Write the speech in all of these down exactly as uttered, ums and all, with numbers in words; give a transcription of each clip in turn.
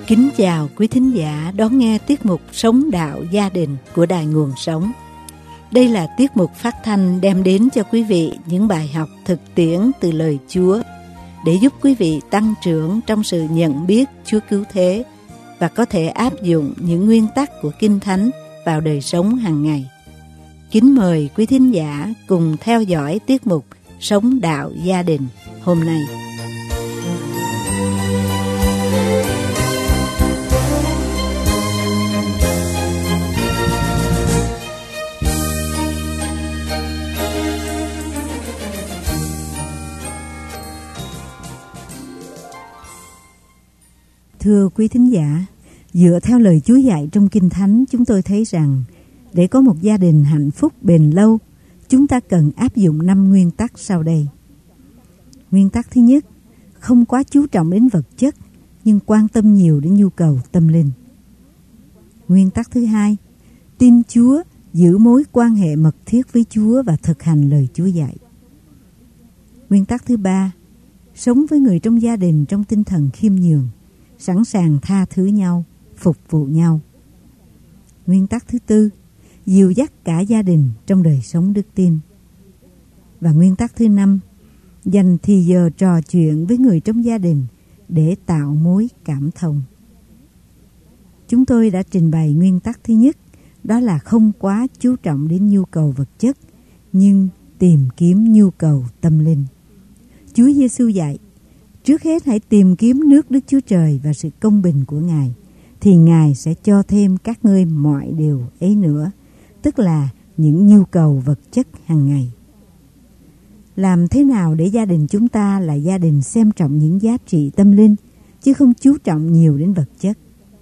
Kính chào quý thính giả đón nghe tiết mục Sống Đạo Gia Đình của Đài Nguồn Sống. Đây là tiết mục phát thanh đem đến cho quý vị những bài học thực tiễn từ lời Chúa để giúp quý vị tăng trưởng trong sự nhận biết Chúa cứu thế và có thể áp dụng những nguyên tắc của Kinh Thánh vào đời sống hàng ngày. Kính mời quý thính giả cùng theo dõi tiết mục Sống Đạo Gia Đình hôm nay. Thưa quý thính giả, dựa theo lời Chúa dạy trong Kinh Thánh, chúng tôi thấy rằng để có một gia đình hạnh phúc bền lâu, chúng ta cần áp dụng năm nguyên tắc sau đây. Nguyên tắc thứ nhất, không quá chú trọng đến vật chất, nhưng quan tâm nhiều đến nhu cầu tâm linh. Nguyên tắc thứ hai, tin Chúa, giữ mối quan hệ mật thiết với Chúa và thực hành lời Chúa dạy. Nguyên tắc thứ ba, sống với người trong gia đình trong tinh thần khiêm nhường, sẵn sàng tha thứ nhau, phục vụ nhau. Nguyên tắc thứ tư, dìu dắt cả gia đình trong đời sống đức tin. Và nguyên tắc thứ năm, dành thì giờ trò chuyện với người trong gia đình để tạo mối cảm thông. Chúng tôi đã trình bày nguyên tắc thứ nhất, đó là không quá chú trọng đến nhu cầu vật chất, nhưng tìm kiếm nhu cầu tâm linh. Chúa Giêsu dạy, trước hết hãy tìm kiếm nước Đức Chúa Trời và sự công bình của Ngài, thì Ngài sẽ cho thêm các ngươi mọi điều ấy nữa, tức là những nhu cầu vật chất hàng ngày. Làm thế nào để gia đình chúng ta là gia đình xem trọng những giá trị tâm linh, chứ không chú trọng nhiều đến vật chất?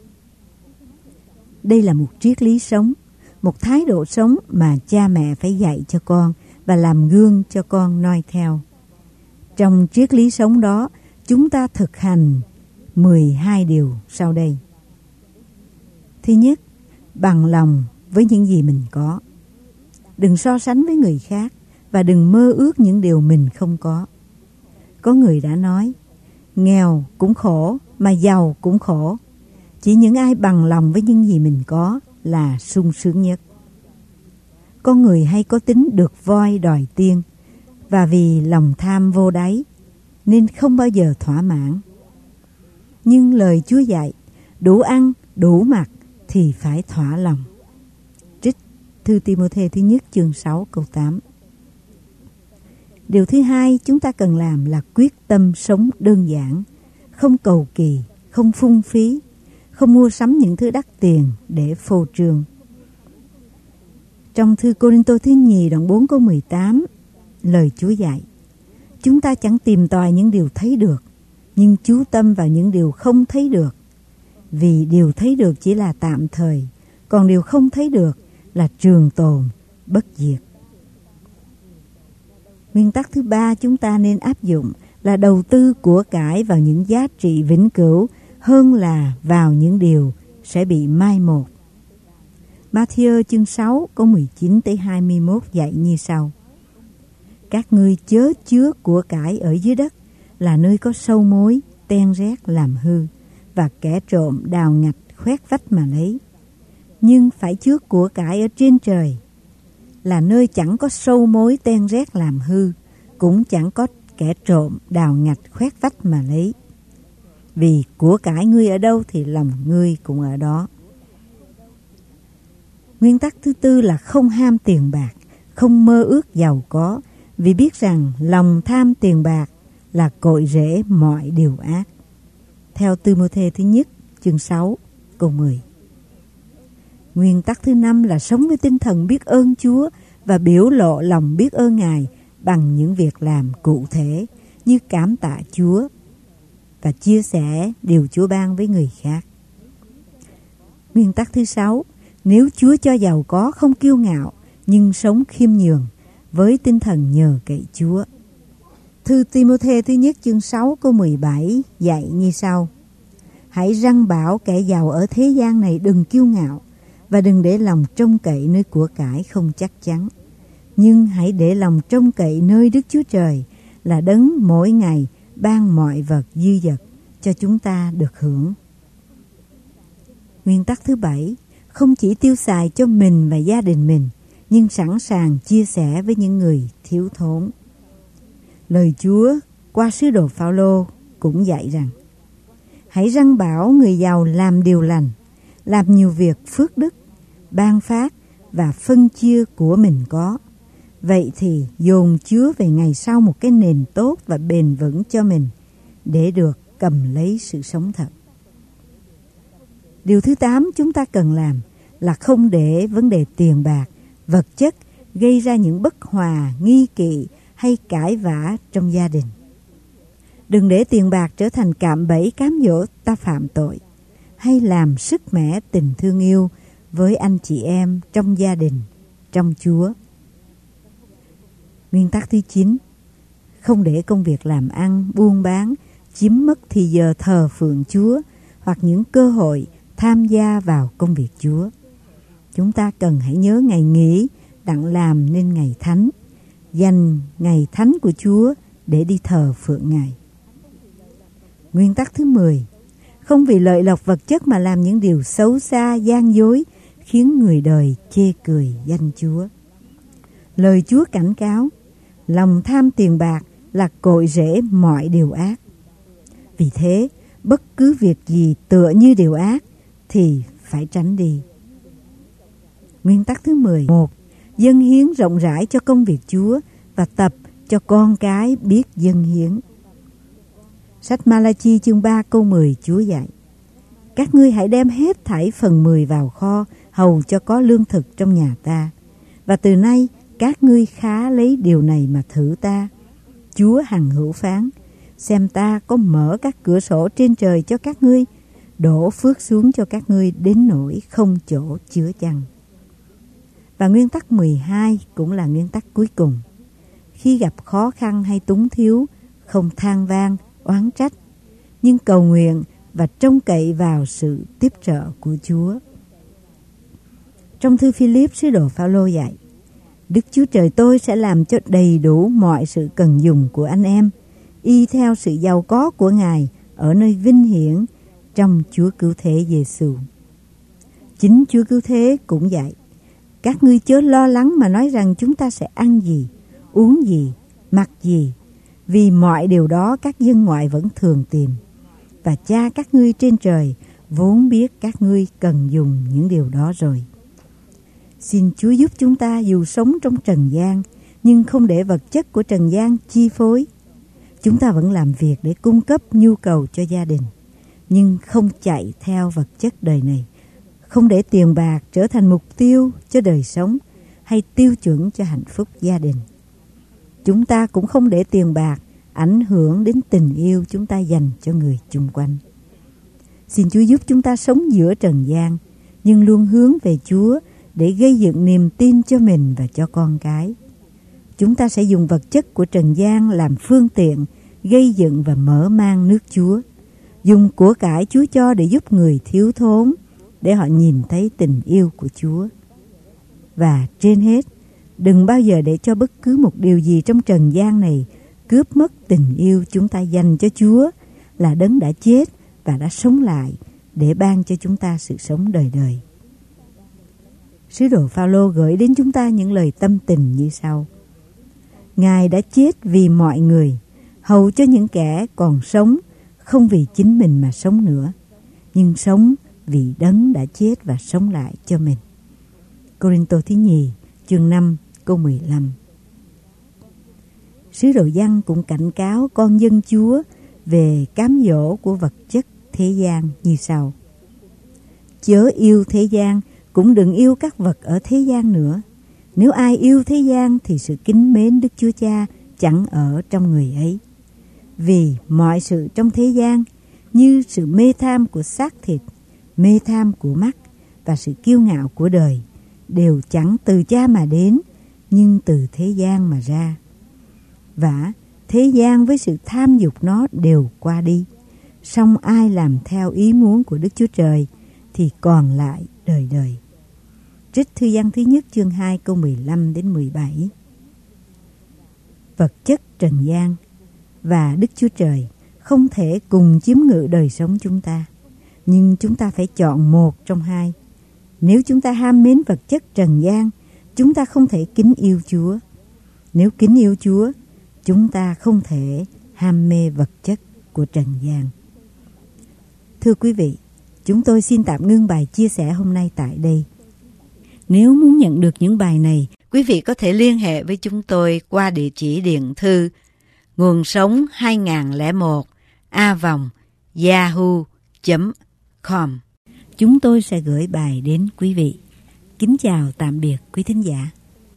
Đây là một triết lý sống, một thái độ sống mà cha mẹ phải dạy cho con và làm gương cho con noi theo. Trong triết lý sống đó, chúng ta thực hành mười hai điều sau đây. Thứ nhất, bằng lòng với những gì mình có. Đừng so sánh với người khác và đừng mơ ước những điều mình không có. Có người đã nói, nghèo cũng khổ mà giàu cũng khổ. Chỉ những ai bằng lòng với những gì mình có là sung sướng nhất. Con người hay có tính được voi đòi tiên, và vì lòng tham vô đáy nên không bao giờ thỏa mãn. Nhưng lời Chúa dạy, đủ ăn, đủ mặc thì phải thỏa lòng. Trích thư Ti-mô-thê thứ nhất chương sáu câu tám. Điều thứ hai chúng ta cần làm là quyết tâm sống đơn giản, không cầu kỳ, không phung phí, không mua sắm những thứ đắt tiền để phô trương. Trong thư Cô-rinh-tô thứ nhì đoạn bốn câu mười tám, lời Chúa dạy, chúng ta chẳng tìm tòi những điều thấy được, nhưng chú tâm vào những điều không thấy được. Vì điều thấy được chỉ là tạm thời, còn điều không thấy được là trường tồn, bất diệt. Nguyên tắc thứ ba chúng ta nên áp dụng là đầu tư của cải vào những giá trị vĩnh cửu hơn là vào những điều sẽ bị mai một. Ma-thi-ơ chương sáu câu mười chín tới hai mươi mốt dạy như sau. Các ngươi chớ chứa của cải ở dưới đất, là nơi có sâu mối, ten rét làm hư, và kẻ trộm đào ngạch khoét vách mà lấy. Nhưng phải chứa của cải ở trên trời, là nơi chẳng có sâu mối ten rét làm hư, cũng chẳng có kẻ trộm đào ngạch khoét vách mà lấy. Vì của cải ngươi ở đâu thì lòng ngươi cũng ở đó. Nguyên tắc thứ tư là không ham tiền bạc, không mơ ước giàu có, vì biết rằng lòng tham tiền bạc là cội rễ mọi điều ác. Theo Ti-mô-thê thứ nhất chương sáu câu mười. Nguyên tắc thứ năm là sống với tinh thần biết ơn Chúa và biểu lộ lòng biết ơn Ngài bằng những việc làm cụ thể như cảm tạ Chúa và chia sẻ điều Chúa ban với người khác. Nguyên tắc thứ sáu, nếu Chúa cho giàu có không kiêu ngạo nhưng sống khiêm nhường với tinh thần nhờ cậy Chúa. Thư Ti-mô-thê thứ nhất chương sáu câu mười bảy dạy như sau. Hãy răn bảo kẻ giàu ở thế gian này đừng kiêu ngạo và đừng để lòng trông cậy nơi của cải không chắc chắn. Nhưng hãy để lòng trông cậy nơi Đức Chúa Trời là đấng mỗi ngày ban mọi vật dư dật cho chúng ta được hưởng. Nguyên tắc thứ bảy, không chỉ tiêu xài cho mình và gia đình mình, nhưng sẵn sàng chia sẻ với những người thiếu thốn. Lời Chúa qua sứ đồ Phao-lô cũng dạy rằng, hãy răn bảo người giàu làm điều lành, làm nhiều việc phước đức, ban phát và phân chia của mình có. Vậy thì dồn chứa về ngày sau một cái nền tốt và bền vững cho mình, để được cầm lấy sự sống thật. Điều thứ tám chúng ta cần làm là không để vấn đề tiền bạc, vật chất gây ra những bất hòa, nghi kỵ hay cãi vã trong gia đình. Đừng để tiền bạc trở thành cạm bẫy cám dỗ ta phạm tội, hay làm sức mẻ tình thương yêu với anh chị em trong gia đình, trong Chúa. Nguyên tắc thứ chín, không để công việc làm ăn, buôn bán chiếm mất thì giờ thờ phượng Chúa hoặc những cơ hội tham gia vào công việc Chúa. Chúng ta cần hãy nhớ ngày nghỉ đặng làm nên ngày thánh, dành ngày thánh của Chúa để đi thờ phượng Ngài. Nguyên tắc thứ mười, không vì lợi lộc vật chất mà làm những điều xấu xa, gian dối, khiến người đời chê cười danh Chúa. Lời Chúa cảnh cáo, lòng tham tiền bạc là cội rễ mọi điều ác. Vì thế, bất cứ việc gì tựa như điều ác thì phải tránh đi. Nguyên tắc thứ mười một, dâng hiến rộng rãi cho công việc Chúa và tập cho con cái biết dâng hiến. Sách Ma-la-chi chương ba câu mười Chúa dạy, các ngươi hãy đem hết thảy phần mười vào kho, hầu cho có lương thực trong nhà ta. Và từ nay các ngươi khá lấy điều này mà thử ta. Chúa hằng hữu phán, xem ta có mở các cửa sổ trên trời cho các ngươi, đổ phước xuống cho các ngươi đến nỗi không chỗ chứa chăng. Và nguyên tắc mười hai cũng là nguyên tắc cuối cùng. Khi gặp khó khăn hay túng thiếu, không than vang, oán trách, nhưng cầu nguyện và trông cậy vào sự tiếp trợ của Chúa. Trong thư Phi-líp, sứ đồ Phao-lô dạy, Đức Chúa Trời tôi sẽ làm cho đầy đủ mọi sự cần dùng của anh em, y theo sự giàu có của Ngài ở nơi vinh hiển trong Chúa Cứu Thế Giê-xu. Chính Chúa Cứu Thế cũng dạy, các ngươi chớ lo lắng mà nói rằng chúng ta sẽ ăn gì, uống gì, mặc gì, vì mọi điều đó các dân ngoại vẫn thường tìm. Và Cha các ngươi trên trời vốn biết các ngươi cần dùng những điều đó rồi. Xin Chúa giúp chúng ta dù sống trong trần gian, nhưng không để vật chất của trần gian chi phối. Chúng ta vẫn làm việc để cung cấp nhu cầu cho gia đình, nhưng không chạy theo vật chất đời này. Không để tiền bạc trở thành mục tiêu cho đời sống hay tiêu chuẩn cho hạnh phúc gia đình. Chúng ta cũng không để tiền bạc ảnh hưởng đến tình yêu chúng ta dành cho người chung quanh. Xin Chúa giúp chúng ta sống giữa trần gian, nhưng luôn hướng về Chúa để gây dựng niềm tin cho mình và cho con cái. Chúng ta sẽ dùng vật chất của trần gian làm phương tiện gây dựng và mở mang nước Chúa, dùng của cải Chúa cho để giúp người thiếu thốn, để họ nhìn thấy tình yêu của Chúa. Và trên hết, đừng bao giờ để cho bất cứ một điều gì trong trần gian này cướp mất tình yêu chúng ta dành cho Chúa, là Đấng đã chết và đã sống lại để ban cho chúng ta sự sống đời đời. Sứ đồ Phao-lô gửi đến chúng ta những lời tâm tình như sau: Ngài đã chết vì mọi người, hầu cho những kẻ còn sống không vì chính mình mà sống nữa, nhưng sống vì Đấng đã chết và sống lại cho mình. Cô-rinh-tô thứ nhì chương năm câu mười lăm. Sứ đồ Giăng cũng cảnh cáo con dân Chúa về cám dỗ của vật chất thế gian như sau: Chớ yêu thế gian, cũng đừng yêu các vật ở thế gian nữa. Nếu ai yêu thế gian thì sự kính mến Đức Chúa Cha chẳng ở trong người ấy. Vì mọi sự trong thế gian, như sự mê tham của xác thịt, mê tham của mắt và sự kiêu ngạo của đời, đều chẳng từ Cha mà đến, nhưng từ thế gian mà ra. Vả, thế gian với sự tham dục nó đều qua đi, song ai làm theo ý muốn của Đức Chúa Trời thì còn lại đời đời. Trích thư Giăng thứ nhất chương hai câu mười lăm đến mười bảy. Vật chất trần gian và Đức Chúa Trời không thể cùng chiếm ngự đời sống chúng ta. nhưng chúng ta phải chọn một trong hai. Nếu chúng ta ham mến vật chất trần gian, chúng ta không thể kính yêu Chúa. Nếu kính yêu Chúa, chúng ta không thể ham mê vật chất của trần gian. Thưa quý vị, chúng tôi xin tạm ngưng bài chia sẻ hôm nay tại đây. Nếu muốn nhận được những bài này, quý vị có thể liên hệ với chúng tôi qua địa chỉ điện thư nguồn sống hai không không một a vòng yahoo chấm com. Chúng tôi sẽ gửi bài đến quý vị. Kính chào tạm biệt quý thính giả.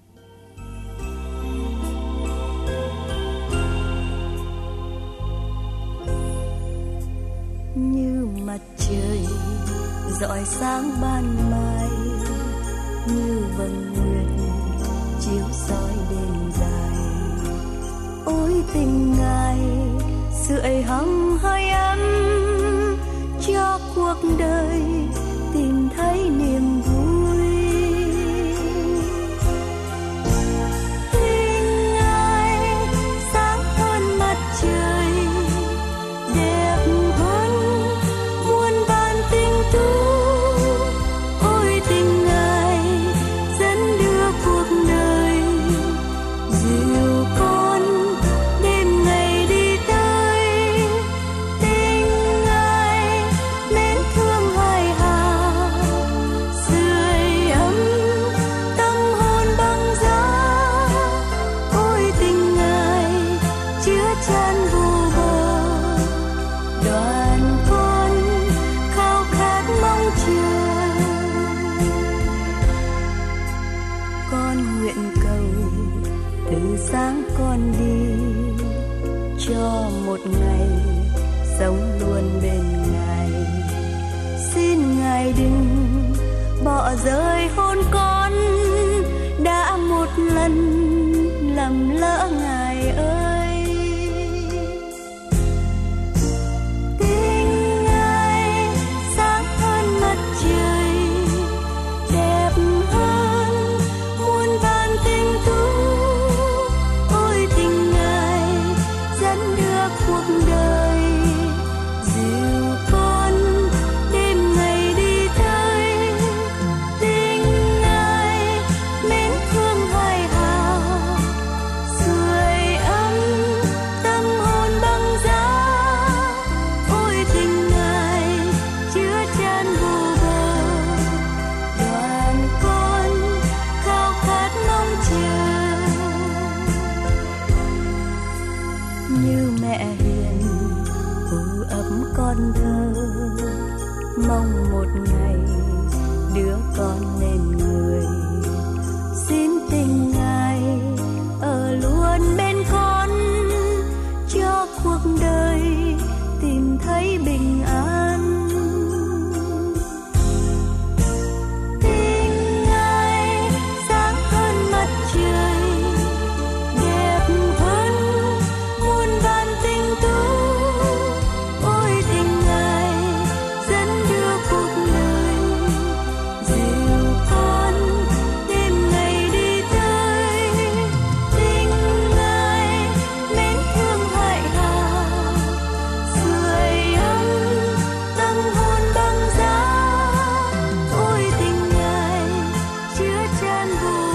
Như mặt trời rọi sáng ban mai, như vầng nguyệt chiếu soi đêm dài. Ôi tình Ngài sưởi hăng hơi ấm cho cuộc đời, tìm thấy niềm vui. Tình Ngài sáng hơn mặt trời, đẹp hơn muôn vàn tinh tú. Ôi tình Ngài dẫn đưa cuộc đời, dìu con đêm ngày đi tới. Tình Ngài mến thương hài hà, sưởi ấm tâm hồn băng giá. Ôi tình Ngài chứa chan vô bờ, đoàn con khao khát mong chờ. Con nguyện cầu từ sáng con đi, cho một ngày sống luôn bên Ngài. Xin Ngài đừng bỏ rơi hôn con, đã một lần lầm lỡ Ngài ơi. Tình Ngài sáng hơn mặt trời, đẹp hơn muôn vàn tinh tú. Ôi tình Ngài dẫn đưa cuộc đời, dìu con đêm ngày đi tới. Tình Ngài mến thương hài hà, sưởi ấm tâm hồn băng giá. Ôi tình Ngài chứa chan vô bờ, đoàn con khao khát mong chờ. Như mẹ hiền ủ ấm con thơ, mong một ngày đứa con nên người. Xin tình Ngài ở luôn bên con, cho cuộc đời tìm thấy bình an. Tình Ngài sáng hơn mặt trời, đẹp hơn muôn vàn tinh tú. Ôi tình Ngài dẫn đưa cuộc đời, dìu con đêm ngày đi tới. Tình Ngài mến thương hài hà, sưởi ấm tâm hồn băng giá. Ôi tình Ngài chứa chan vô